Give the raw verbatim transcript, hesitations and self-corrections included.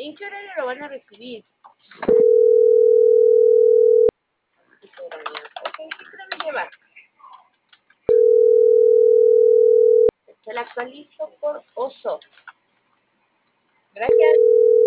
¿En qué horario lo van a recibir? Ok, ¿qué creen llevar? Se la actualizo por oso. Gracias.